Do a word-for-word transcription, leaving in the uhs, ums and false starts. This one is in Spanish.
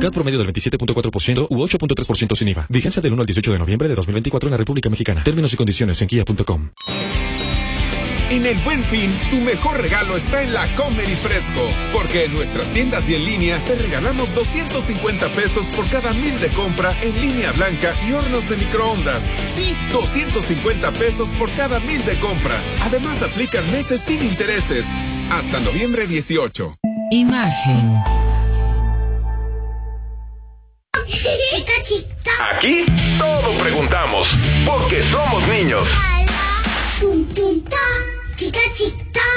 C A T promedio del veintisiete punto cuatro por ciento u ocho punto tres por ciento sin I V A. Vigencia del uno al dieciocho de noviembre de dos mil veinticuatro en la República Mexicana. Términos y condiciones en kia punto com. En el Buen Fin, tu mejor regalo está en la Comer y Fresco, porque en nuestras tiendas y en línea te regalamos doscientos cincuenta pesos por cada mil de compra en línea blanca y hornos de microondas. Sí, doscientos cincuenta pesos por cada mil de compra. Además, aplican meses sin intereses. Hasta noviembre dieciocho. Imagen. Chica, chica. Aquí todo preguntamos, porque somos niños. Tum, tum, ta. Chica, chica.